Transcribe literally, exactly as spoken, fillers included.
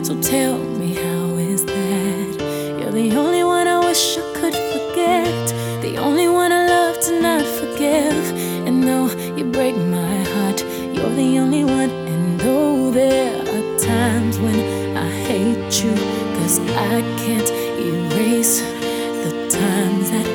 So tell me, how is that? You're the only one I wish I could forget, the only one I love to not forgive. And though you break my heart, you're the only one. And though there are times when I hate you, 'cause I can't erase the times that